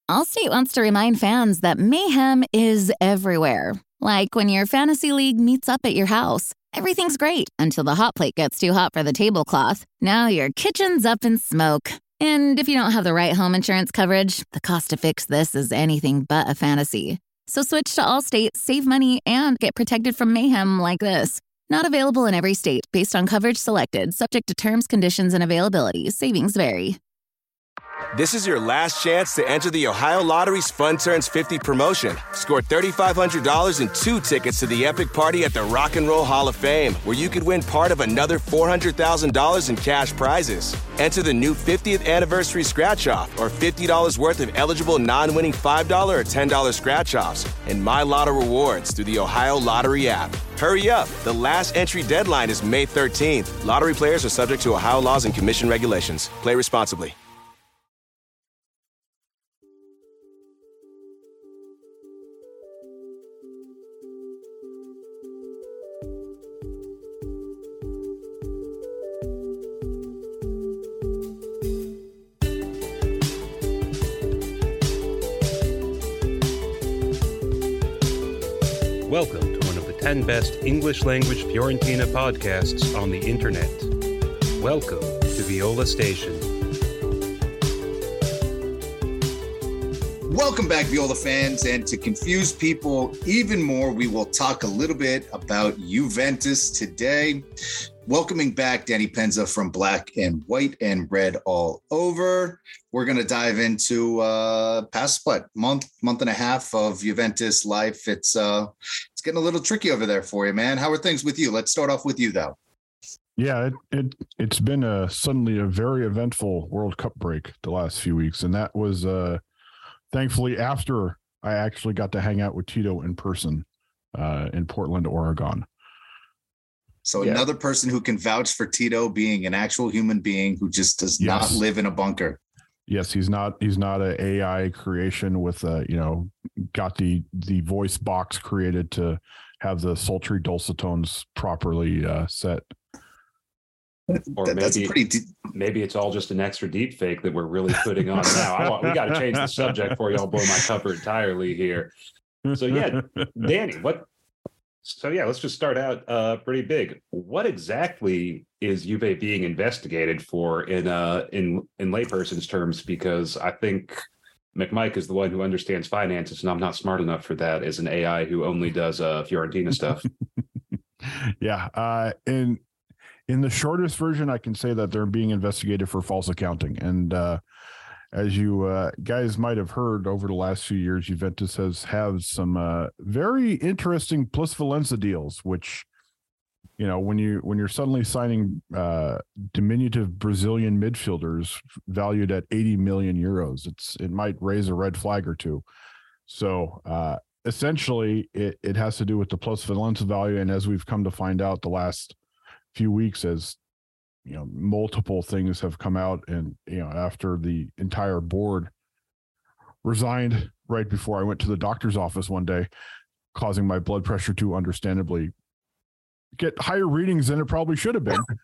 Allstate wants to remind fans that mayhem is everywhere. Like when your fantasy league meets up at your house. Everything's great until the hot plate gets too hot for the tablecloth. Now your kitchen's up in smoke. And if you don't have the right home insurance coverage, the cost to fix this is anything but a fantasy. So switch to Allstate, save money, and get protected from mayhem like this. Not available in every state based on coverage selected, subject to terms, conditions, and availability. Savings vary. This is your last chance to enter the Ohio Lottery's Fun Turns 50 promotion. Score $3,500 and 2 tickets to the epic party at the Rock and Roll Hall of Fame, where you could win part of another $400,000 in cash prizes. Enter the new 50th anniversary scratch-off or $50 worth of eligible non-winning $5 or $10 scratch-offs and My Lotto rewards through the Ohio Lottery app. Hurry up. The last entry deadline is May 13th. Lottery players are subject to Ohio laws and commission regulations. Play responsibly. Welcome to one of the 10 best English-language Fiorentina podcasts on the internet. Welcome to Viola Station. Welcome back, Viola fans, and to confuse people even more, we will talk a little bit about Juventus today. Welcoming back Danny Penza from Black and White and Red All Over. We're going to dive into past month and a half of Juventus life. It's getting a little tricky over there for you, man. How are things with you? Let's start off with you, though. Yeah, it's been suddenly a very eventful World Cup break the last few weeks, and that was thankfully after I actually got to hang out with Tito in person in Portland, Oregon. So another person who can vouch for Tito being an actual human being who just does not live in a bunker. Yes, he's not an AI creation with got the voice box created to have the sultry dulcet tones properly set. Or maybe it's all just an extra deep fake that we're really putting on now. We got to change the subject before y'all blow my cover entirely here. So yeah, Danny, let's just start out pretty big. What exactly is Juve being investigated for in layperson's terms? Because I think McMike is the one who understands finances, and I'm not smart enough for that as an AI who only does Fiorentina stuff. Yeah, in the shortest version, I can say that they're being investigated for false accounting. And as you guys might have heard over the last few years, Juventus has had some very interesting Plus Valenza deals, which, when you're suddenly signing diminutive Brazilian midfielders valued at 80 million euros, it might raise a red flag or two. So essentially, it has to do with the Plus Valenza value. And as we've come to find out the last few weeks, as multiple things have come out, and after the entire board resigned right before I went to the doctor's office one day, causing my blood pressure to understandably get higher readings than it probably should have been.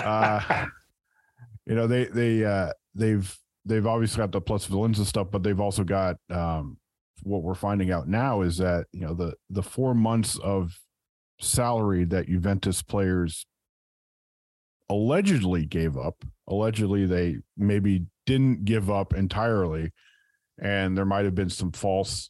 They've obviously got the Plus Valenza stuff, but they've also got what we're finding out now is that the 4 months of salary that Juventus players allegedly gave up. Allegedly, they maybe didn't give up entirely, and there might have been some false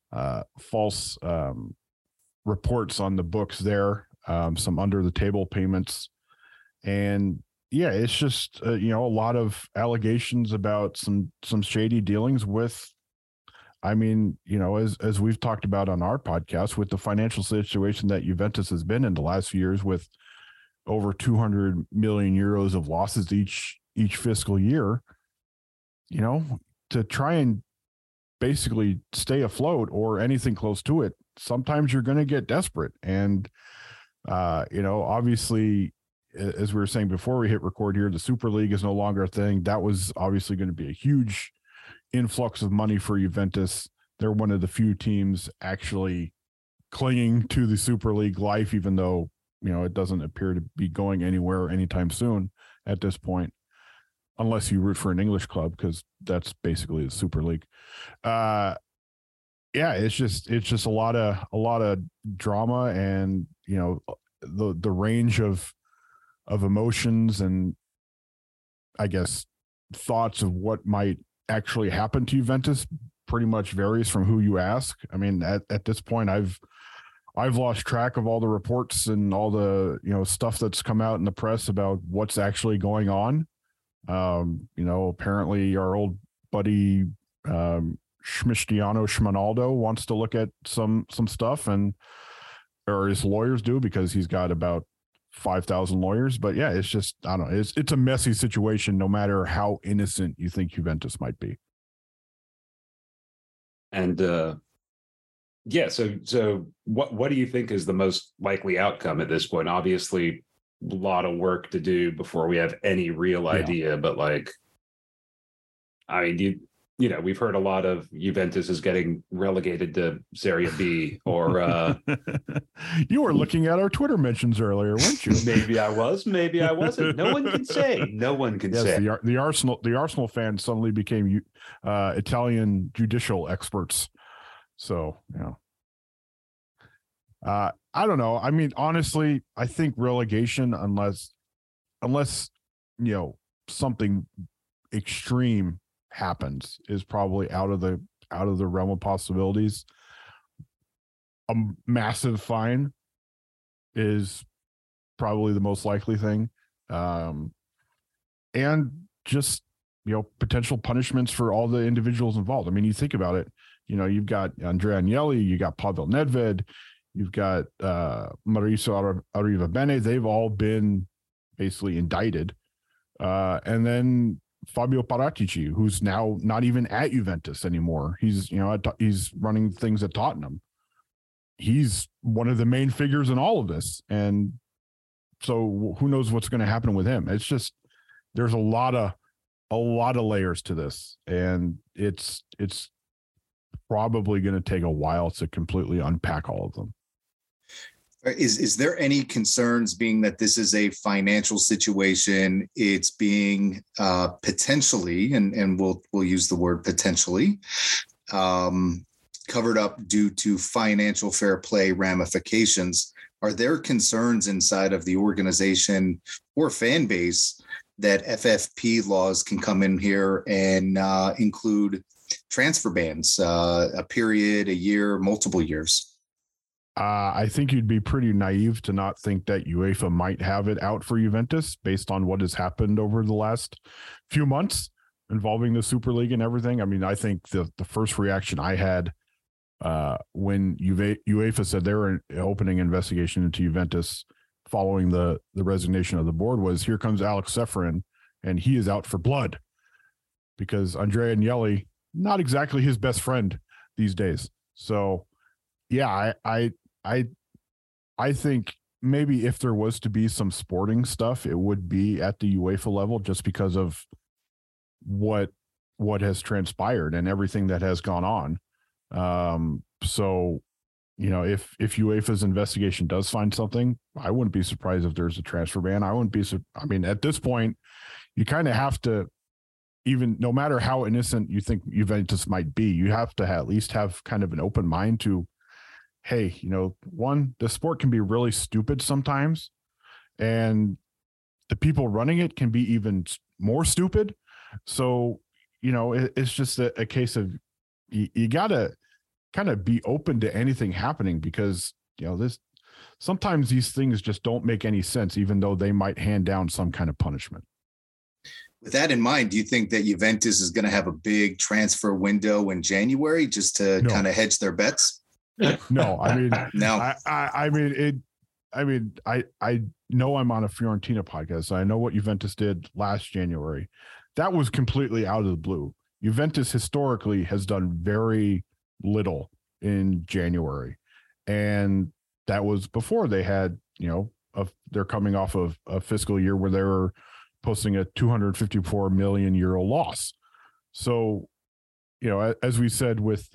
reports on the books there, some under the table payments, and it's just a lot of allegations about some shady dealings with. I mean, as we've talked about on our podcast, with the financial situation that Juventus has been in the last few years, with over 200 million euros of losses each fiscal year, to try and basically stay afloat or anything close to it, sometimes you're going to get desperate. And, obviously, as we were saying before we hit record here, the Super League is no longer a thing. That was obviously going to be a huge influx of money for Juventus. They're one of the few teams actually clinging to the Super League life, even though it doesn't appear to be going anywhere anytime soon at this point. unless you root for an English club, because that's basically the Super League. Yeah, it's just a lot of drama, and the range of emotions and I guess thoughts of what might actually happen to Juventus pretty much varies from who you ask. I mean, at this point, I've lost track of all the reports and all the stuff that's come out in the press about what's actually going on. Apparently our old buddy Schminaldo wants to look at some stuff, or his lawyers do, because he's got about 5,000 lawyers. But yeah, it's just, I don't know, it's a messy situation no matter how innocent you think Juventus might be. And yeah, so what do you think is the most likely outcome at this point? Obviously, a lot of work to do before we have any real idea, but I mean, we've heard a lot of Juventus is getting relegated to Serie B, or you were looking at our Twitter mentions earlier, weren't you? Maybe I was, maybe I wasn't. No one can say. No one can say. The Arsenal fans suddenly became Italian judicial experts. So I don't know. I mean, honestly, I think relegation, unless something extreme happens, is probably out of the realm of possibilities. A massive fine is probably the most likely thing, and just potential punishments for all the individuals involved. I mean, you think about it. You've got Andrea Agnelli, you got Pavel Nedved, you've got Mauricio Arrivabene. They've all been basically indicted, and then Fabio Paratici, who's now not even at Juventus anymore. He's he's running things at Tottenham. He's one of the main figures in all of this, and so who knows what's going to happen with him? It's just, there's a lot of layers to this, and it's probably going to take a while to completely unpack all of them. Is there any concerns, being that this is a financial situation? It's being potentially, and we'll use the word potentially, covered up due to financial fair play ramifications. Are there concerns inside of the organization or fan base that FFP laws can come in here and include transfer bans, a period, a year, multiple years? I think you'd be pretty naive to not think that UEFA might have it out for Juventus based on what has happened over the last few months involving the Super League and everything. I mean, I think the first reaction I had when UEFA said they were opening investigation into Juventus following the resignation of the board was, here comes Alex Ceferin, and he is out for blood, because Andrea Agnelli, not exactly his best friend these days. So yeah, I think maybe if there was to be some sporting stuff, it would be at the UEFA level, just because of what has transpired and everything that has gone on. So, if UEFA's investigation does find something, I wouldn't be surprised if there's a transfer ban. I mean, at this point, you kind of have to, even no matter how innocent you think Juventus might be, you have to at least have kind of an open mind to, hey, one, the sport can be really stupid sometimes, and the people running it can be even more stupid. So, it's just a case of you got to kind of be open to anything happening, because, sometimes these things just don't make any sense, even though they might hand down some kind of punishment. With that in mind, do you think that Juventus is going to have a big transfer window in January just to kind of hedge their bets? No, I mean, no. I know I'm on a Fiorentina podcast. So I know what Juventus did last January. That was completely out of the blue. Juventus historically has done very little in January, and that was before they had, they're coming off of a fiscal year where they were posting a 254 million euro loss. So, as we said with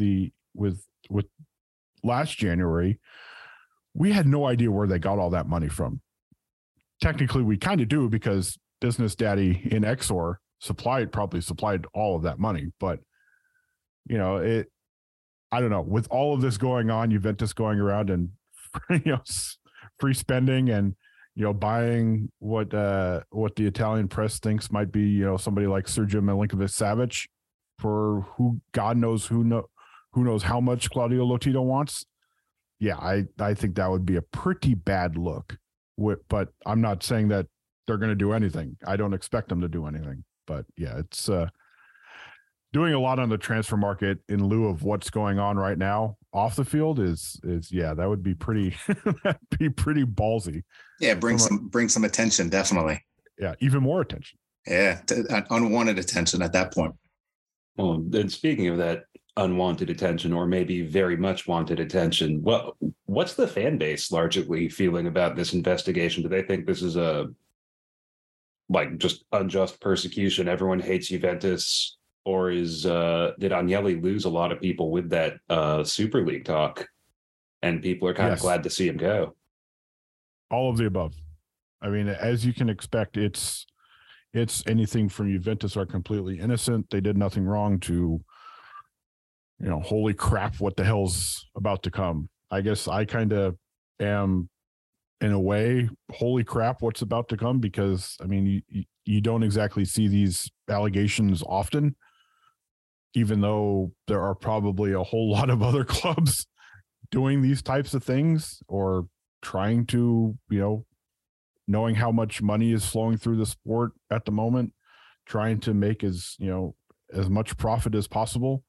last January, we had no idea where they got all that money from. Technically, we kind of do, because business daddy in Exor probably supplied all of that money. But, you know, I don't know, with all of this going on, Juventus going around and, you know, free spending and, you know, buying what the Italian press thinks might be, you know, somebody like Sergio Milinkovic-Savic for who knows how much Claudio Lotito wants. Yeah, I think that would be a pretty bad look. But I'm not saying that they're going to do anything. I don't expect them to do anything. But yeah, it's doing a lot on the transfer market in lieu of what's going on right now off the field is yeah, that would be pretty that'd be pretty ballsy. Yeah, bring some attention, definitely. Yeah, even more attention. Yeah, unwanted attention at that point. Well, and speaking of that unwanted attention, or maybe very much wanted attention, what's the fan base largely feeling about this investigation? Do they think this is just unjust persecution? Everyone hates Juventus, or did Agnelli lose a lot of people with that Super League talk, and people are kind of glad to see him go? All of the above. I mean, as you can expect, it's anything from Juventus are completely innocent. They did nothing wrong to, you know, holy crap, what the hell's about to come? I guess I kind of am, in a way, holy crap, what's about to come, because, I mean, you don't exactly see these allegations often, even though there are probably a whole lot of other clubs doing these types of things or trying to, you know, knowing how much money is flowing through the sport at the moment, trying to make as much profit as possible.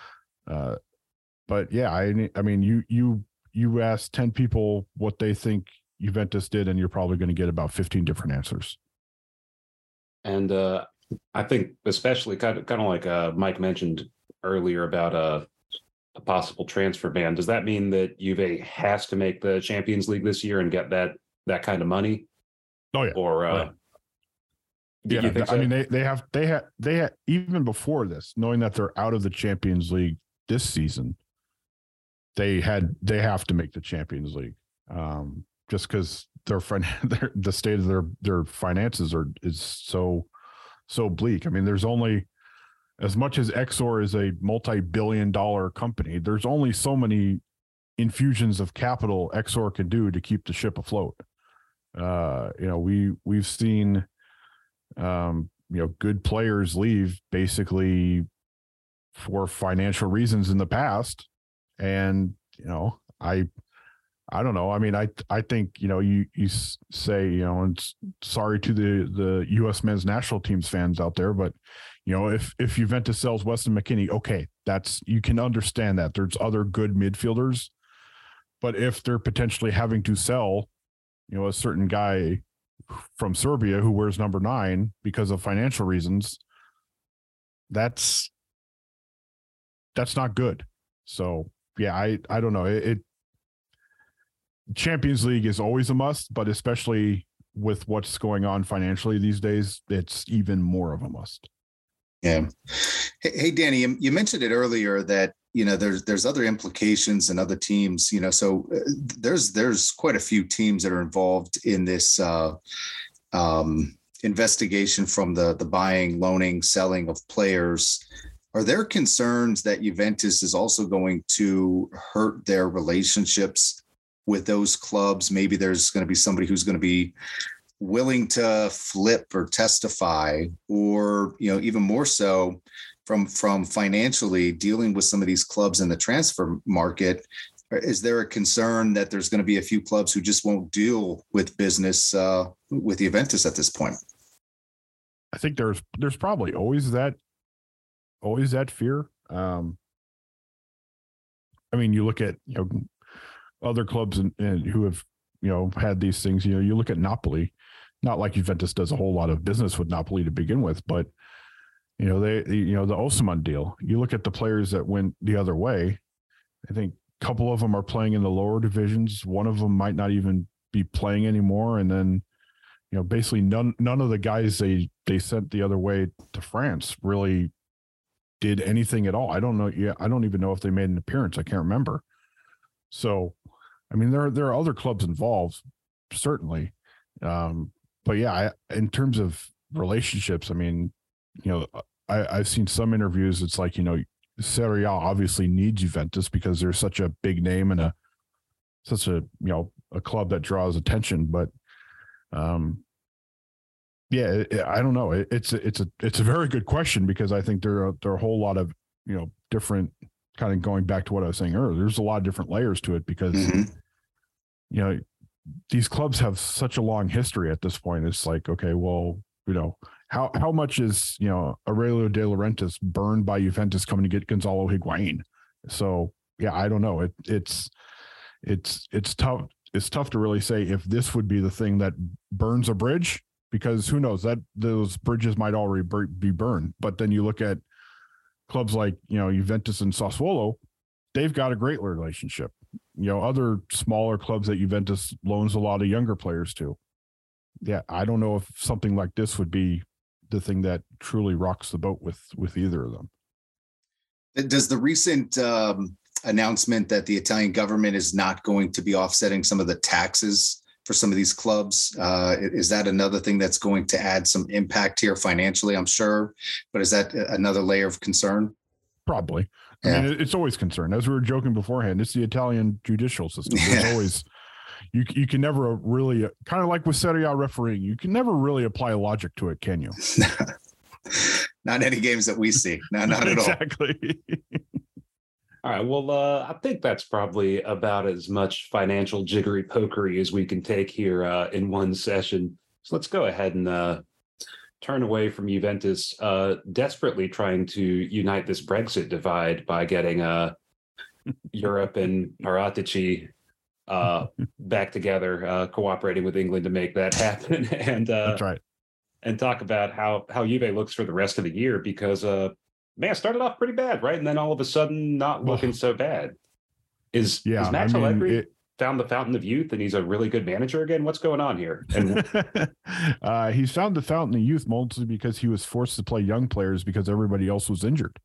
But yeah, I mean, you ask 10 people what they think Juventus did, and you're probably going to get about 15 different answers. And I think especially kind of like Mike mentioned earlier about a possible transfer ban. Does that mean that Juve has to make the Champions League this year and get that kind of money? Oh yeah. Or yeah, you think so? I mean, they have even before this, knowing that they're out of the Champions League this season, they have to make the Champions League, just because the state of their finances is so bleak. I mean, there's only, as much as Exor is a multi-billion-dollar company, there's only so many infusions of capital Exor can do to keep the ship afloat. You know, we've seen, you know, good players leave basically for financial reasons in the past. And, you know, I don't know. I mean, I think, you know, you say, you know, and sorry to the U.S. men's national teams fans out there, but, you know, if Juventus sells Weston McKennie, okay, you can understand that there's other good midfielders, but if they're potentially having to sell, you know, a certain guy from Serbia who wears number 9 because of financial reasons, that's not good. So yeah, I don't know. Champions League is always a must, but especially with what's going on financially these days, it's even more of a must. Yeah. Hey, Danny, you mentioned it earlier that, you know, there's other implications and other teams, you know, so there's quite a few teams that are involved in this investigation from the buying, loaning, selling of players. Are there concerns that Juventus is also going to hurt their relationships with those clubs? Maybe there's going to be somebody who's going to be willing to flip or testify, or, you know, even more so from financially dealing with some of these clubs in the transfer market. Is there a concern that there's going to be a few clubs who just won't deal with business with Juventus at this point? I think there's probably always that fear. I mean, you look at, you know, other clubs and who have, you know, had these things. You know, you look at Napoli, not like Juventus does a whole lot of business with Napoli to begin with, but, you know, you know, the Osimhen deal, you look at the players that went the other way. I think a couple of them are playing in the lower divisions. One of them might not even be playing anymore. And then, you know, basically none of the guys they sent the other way to France really did anything at all. I don't know. Yeah. I don't even know if they made an appearance. I can't remember. So, I mean, there are other clubs involved, certainly. But yeah, in terms of relationships, I mean, I've seen some interviews. It's like, Serie A obviously needs Juventus because they're such a big name and such a club that draws attention. But I don't know. It's a very good question, because I think there are a whole lot of different, kind of going back to what I was saying earlier. There's a lot of different layers to it, because these clubs have such a long history at this point. It's like, okay, well, how much is Aurelio De Laurentiis burned by Juventus coming to get Gonzalo Higuain? So yeah, I don't know. It's tough. It's tough to really say if this would be the thing that burns a bridge, because who knows, that those bridges might already be burned. But then you look at clubs like Juventus and Sassuolo, they've got a great relationship. Other smaller clubs that Juventus loans a lot of younger players to. Yeah, I don't know if something like this would be the thing that truly rocks the boat with either of them. Does the recent announcement that the Italian government is not going to be offsetting some of the taxes for some of these clubs, is that another thing that's going to add some impact here financially? I'm sure, but is that another layer of concern? Probably. Yeah. I mean, it's always concern. As we were joking beforehand, it's the Italian judicial system. There's always, you can never really, kind of like with Serie A refereeing, you can never really apply logic to it, can you? Not any games that we see. Not at all. Exactly. All right. Well, I think that's probably about as much financial jiggery pokery as we can take here in one session. So let's go ahead and turn away from Juventus, desperately trying to unite this Brexit divide by getting Europe and Paratici back together, cooperating with England to make that happen. And that's right. And talk about how Juve looks for the rest of the year, because man, started off pretty bad, right? And then all of a sudden not looking so bad. Is Max Allegri found the fountain of youth and he's a really good manager again? What's going on here? And he's found the fountain of youth mostly because he was forced to play young players because everybody else was injured.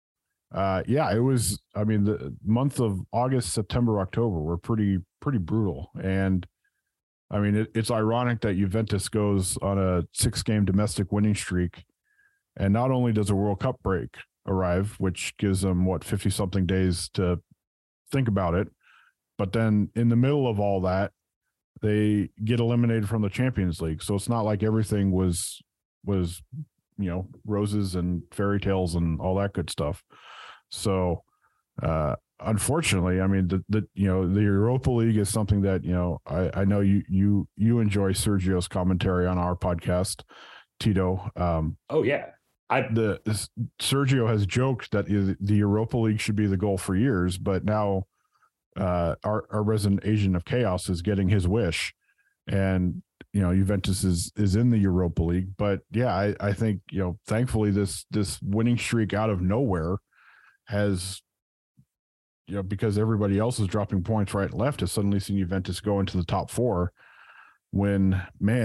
It was, the month of August, September, October were pretty brutal. And it's ironic that Juventus goes on a 6-game domestic winning streak. And not only does a World Cup break arrive, which gives them 50-something days to think about it, but then in the middle of all that, they get eliminated from the Champions League. So it's not like everything was roses and fairy tales and all that good stuff. So unfortunately, the Europa League is something that I know you enjoy Sergio's commentary on our podcast, Tito. Oh yeah. Sergio has joked that the Europa League should be the goal for years, but now our resident agent of chaos is getting his wish, and Juventus is in the Europa League. But yeah, I think thankfully this winning streak out of nowhere has because everybody else is dropping points right and left, has suddenly seen Juventus go into the top 4. When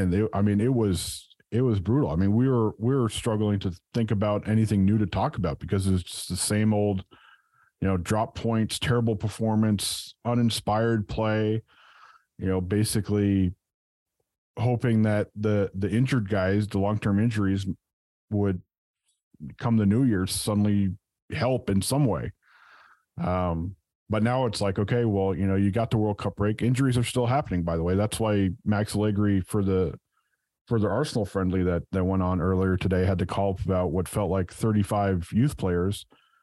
it was brutal. We were struggling to think about anything new to talk about because it's just the same old, drop points, terrible performance, uninspired play, basically hoping that the injured guys, the long-term injuries would come the new year suddenly help in some way. But now it's like, okay, well, you got the World Cup break. Injuries are still happening, by the way. That's why Max Allegri for the Arsenal friendly that went on earlier today had to call up about what felt like 35 youth players.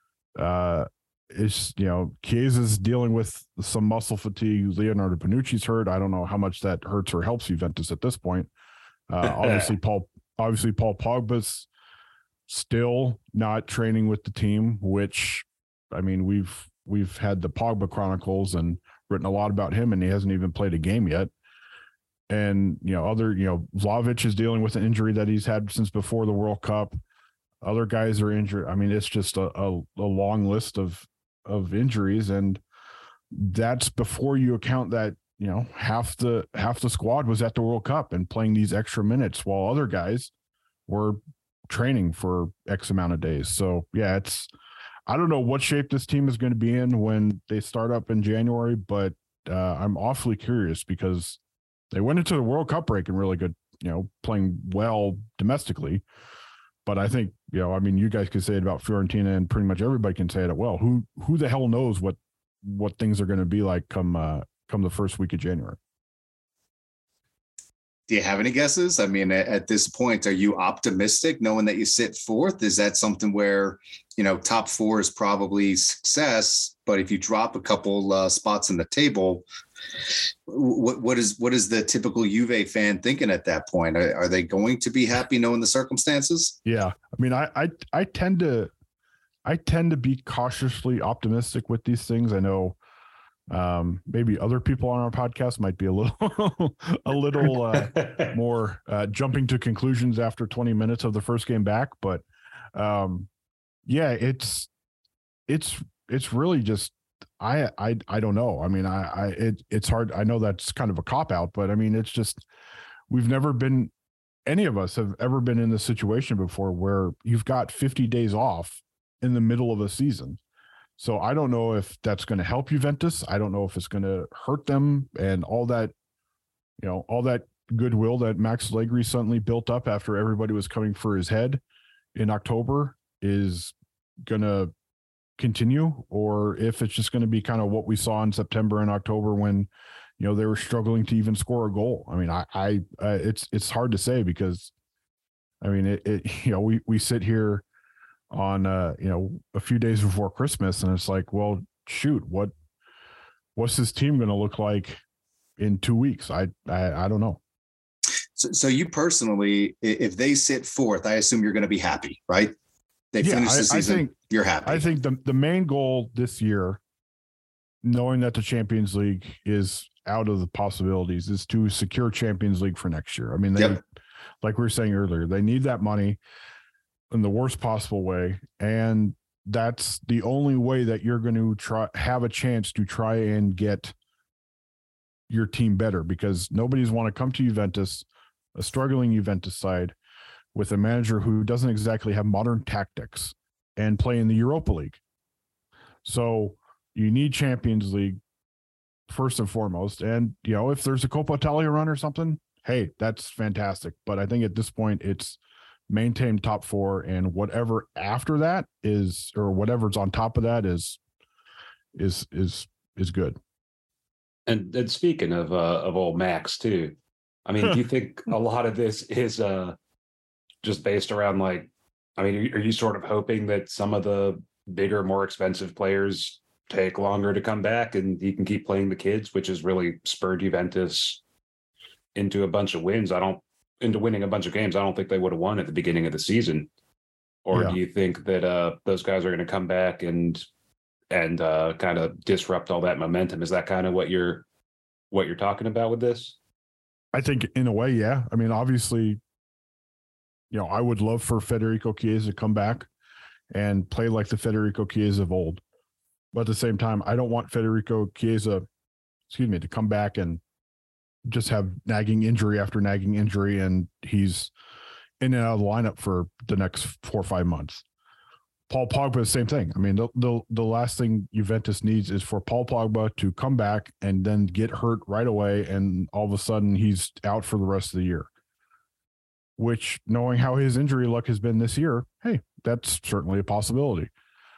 Chiesa's dealing with some muscle fatigue. Leonardo Bonucci's hurt. I don't know how much that hurts or helps Juventus at this point. Obviously Paul Pogba's still not training with the team, which we've had the Pogba Chronicles and written a lot about him, and he hasn't even played a game yet. And, Vlahovic is dealing with an injury that he's had since before the World Cup. Other guys are injured. It's just a long list of injuries. And that's before you account that, half the squad was at the World Cup and playing these extra minutes while other guys were training for X amount of days. So yeah, I don't know what shape this team is going to be in when they start up in January, but I'm awfully curious because they went into the World Cup break in really good, playing well domestically. But I think, I mean, you guys could say it about Fiorentina, and pretty much everybody can say it. Well, who the hell knows what things are going to be like come the first week of January? Do you have any guesses? I mean, at this point, are you optimistic knowing that you sit fourth? Is that something where, top four is probably success, but if you drop a couple spots in the table, what is the typical Juve fan thinking at that point? Are they going to be happy knowing the circumstances? Yeah. I mean, I tend to be cautiously optimistic with these things. I know maybe other people on our podcast might be a little more jumping to conclusions after 20 minutes of the first game back, but yeah, it's really just I don't know. I mean, it's hard. I know that's kind of a cop out, but I mean, it's just, any of us have ever been in this situation before where you've got 50 days off in the middle of a season. So I don't know if that's going to help Juventus. I don't know if it's going to hurt them, and all that goodwill that Max Allegri suddenly built up after everybody was coming for his head in October is going to continue, or if it's just going to be kind of what we saw in September and October when, they were struggling to even score a goal. I mean, it's hard to say, because I mean, we sit here on, a few days before Christmas, and it's like, well, shoot, what's this team going to look like in 2 weeks? I don't know. So you personally, if they sit fourth, I assume you're going to be happy, right? They finish the season. I think you're happy. I think the main goal this year, knowing that the Champions League is out of the possibilities, is to secure Champions League for next year. I mean, like we were saying earlier, they need that money in the worst possible way, and that's the only way that you're going to have a chance to try and get your team better, because nobody's want to come to Juventus, a struggling Juventus side, with a manager who doesn't exactly have modern tactics, and play in the Europa League. So you need Champions League first and foremost. And, if there's a Coppa Italia run or something, hey, that's fantastic. But I think at this point it's maintain top four, and whatever after that is, or whatever's on top of that is good. And speaking of old Max too, I mean, do you think a lot of this is just based around, like, I mean, are you sort of hoping that some of the bigger, more expensive players take longer to come back and he can keep playing the kids, which has really spurred Juventus into a bunch of wins? Into winning a bunch of games I don't think they would have won at the beginning of the season. Or do you think that those guys are going to come back and kind of disrupt all that momentum? Is that kind of what you're talking about with this? I think in a way, yeah. I mean, obviously, I would love for Federico Chiesa to come back and play like the Federico Chiesa of old. But at the same time, I don't want Federico Chiesa, to come back and just have nagging injury after nagging injury, and he's in and out of the lineup for the next 4 or 5 months. Paul Pogba, the same thing. I mean, the last thing Juventus needs is for Paul Pogba to come back and then get hurt right away, and all of a sudden he's out for the rest of the year. Which, knowing how his injury luck has been this year, hey, that's certainly a possibility.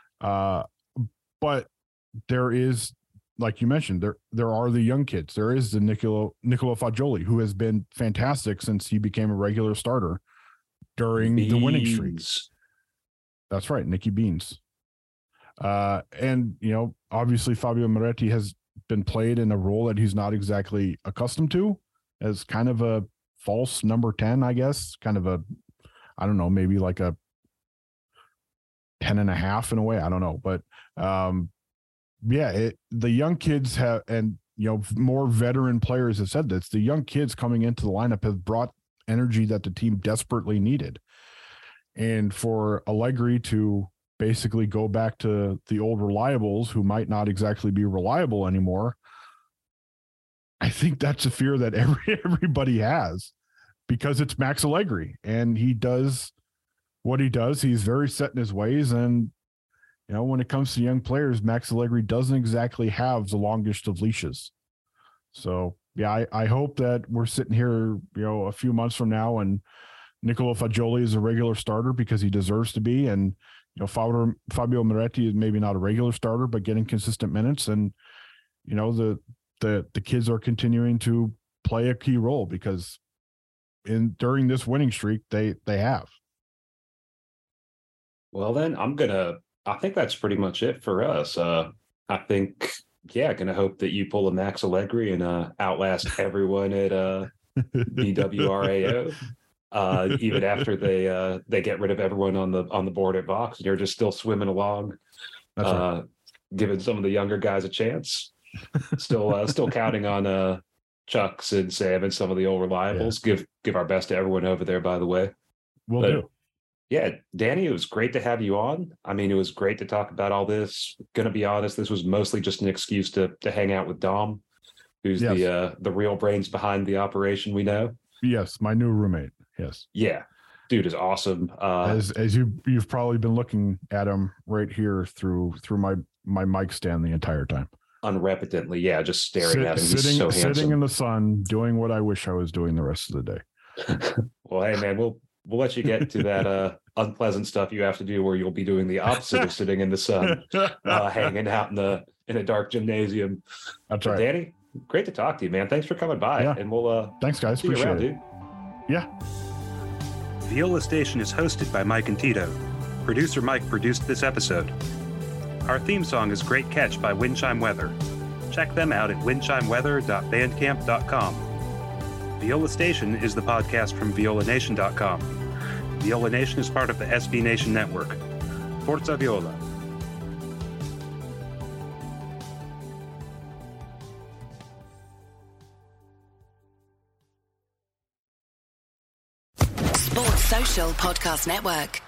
But there is, like you mentioned, there are the young kids. There is the Nicolo Fagioli, who has been fantastic since he became a regular starter during the winning streaks. That's right, Nicky Beans. And, obviously Fabio Moretti has been played in a role that he's not exactly accustomed to, as kind of a false number 10, I guess. Kind of a, I don't know, maybe like a 10.5 in a way. I don't know. But the young kids have, and, more veteran players have said this, the young kids coming into the lineup have brought energy that the team desperately needed. And for Allegri to basically go back to the old reliables who might not exactly be reliable anymore, I think that's a fear that everybody has, because it's Max Allegri and he does what he does. He's very set in his ways. And, when it comes to young players, Max Allegri doesn't exactly have the longest of leashes. So, yeah, I hope that we're sitting here, a few months from now, and Niccolo Fagioli is a regular starter because he deserves to be. And, Fabio Moretti is maybe not a regular starter, but getting consistent minutes. And, the kids are continuing to play a key role because during this winning streak, they have. Well, then I think that's pretty much it for us. I think, gonna hope that you pull a Max Allegri and outlast everyone at BWRAO. Even after they get rid of everyone on the board at Vox, and you're just still swimming along, right. Giving some of the younger guys a chance. Still counting on Chucks and Sam and some of the old reliables. Yeah. Give our best to everyone over there, by the way. Will do. Yeah, Danny, it was great to have you on. I mean, it was great to talk about all this. Gonna be honest, this was mostly just an excuse to hang out with Dom, who's the real brains behind the operation we know. Yes, my new roommate. Yes. Yeah, dude is awesome. As you've probably been looking at him right here through my mic stand the entire time. Unrepentantly, just staring at him. He's so handsome. Sitting in the sun, doing what I wish I was doing the rest of the day. Well, hey man, we'll let you get to that unpleasant stuff you have to do, where you'll be doing the opposite of sitting in the sun, hanging out in a dark gymnasium. That's right, Danny. Great to talk to you, man. Thanks for coming by. Yeah. And we'll thanks, guys. See you around, dude. Yeah. Viola Station is hosted by Mike and Tito. Producer Mike produced this episode. Our theme song is Great Catch by Windchime Weather. Check them out at windchimeweather.bandcamp.com. Viola Station is the podcast from violanation.com. Viola Nation is part of the SB Nation Network. Forza Viola. Sports Social Podcast Network.